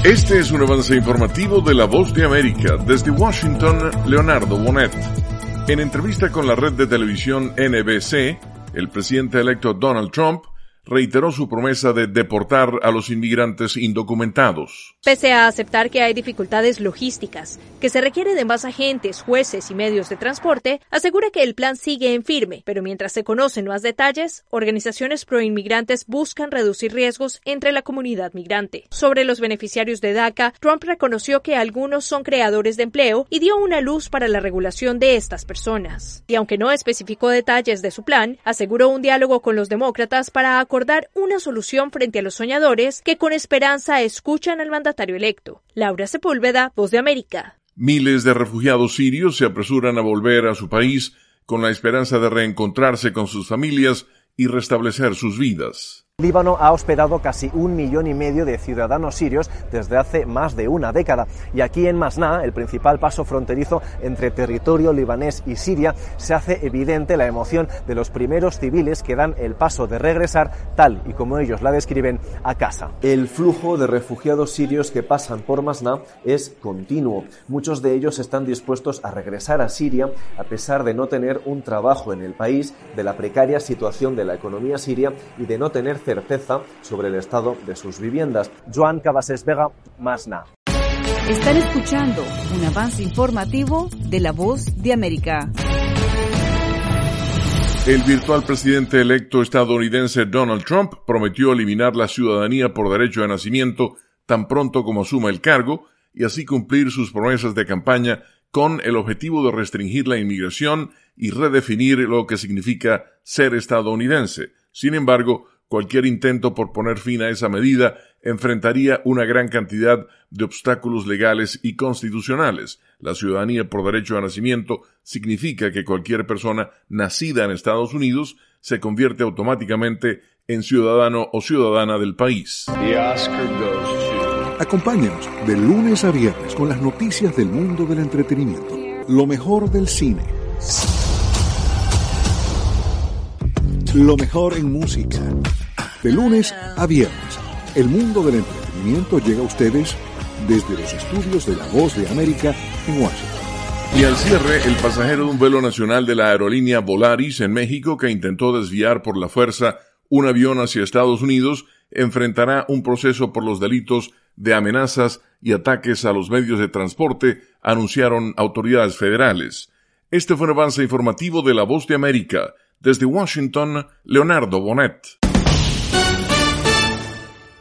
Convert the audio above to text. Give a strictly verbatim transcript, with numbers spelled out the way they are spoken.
Este es un avance informativo de La Voz de América. Desde Washington, Leonardo Bonet. En entrevista con la red de televisión N B C, el presidente electo Donald Trump reiteró su promesa de deportar a los inmigrantes indocumentados. Pese a aceptar que hay dificultades logísticas, que se requiere de más agentes, jueces y medios de transporte, asegura que el plan sigue en firme, pero mientras se conocen más detalles, organizaciones proinmigrantes buscan reducir riesgos entre la comunidad migrante. Sobre los beneficiarios de DACA, Trump reconoció que algunos son creadores de empleo y dio una luz para la regulación de estas personas. Y aunque no especificó detalles de su plan, aseguró un diálogo con los demócratas para acordar acordar una solución frente a los soñadores que con esperanza escuchan al mandatario electo. Laura Sepúlveda, Voz de América. Miles de refugiados sirios se apresuran a volver a su país con la esperanza de reencontrarse con sus familias y restablecer sus vidas. Líbano ha hospedado casi un millón y medio de ciudadanos sirios desde hace más de una década. Y aquí en Masná, el principal paso fronterizo entre territorio libanés y Siria, se hace evidente la emoción de los primeros civiles que dan el paso de regresar, tal y como ellos la describen, a casa. El flujo de refugiados sirios que pasan por Masná es continuo. Muchos de ellos están dispuestos a regresar a Siria a pesar de no tener un trabajo en el país, de la precaria situación de la economía siria y de no tener certeza sobre el estado de sus viviendas. Joan Cabasés Vega, Masná. Están escuchando un avance informativo de La Voz de América. El virtual presidente electo estadounidense Donald Trump prometió eliminar la ciudadanía por derecho de nacimiento tan pronto como asuma el cargo y así cumplir sus promesas de campaña con el objetivo de restringir la inmigración y redefinir lo que significa ser estadounidense. Sin embargo, cualquier intento por poner fin a esa medida enfrentaría una gran cantidad de obstáculos legales y constitucionales. La ciudadanía por derecho de nacimiento significa que cualquier persona nacida en Estados Unidos se convierte automáticamente en ciudadano o ciudadana del país. Acompáñenos de lunes a viernes con las noticias del mundo del entretenimiento, lo mejor del cine, lo mejor en música. De lunes a viernes, el mundo del entretenimiento llega a ustedes desde los estudios de La Voz de América en Washington. Y al cierre, el pasajero de un vuelo nacional de la aerolínea Volaris en México que intentó desviar por la fuerza un avión hacia Estados Unidos enfrentará un proceso por los delitos de amenazas y ataques a los medios de transporte, anunciaron autoridades federales. Este fue un avance informativo de La Voz de América. Desde Washington, Leonardo Bonet.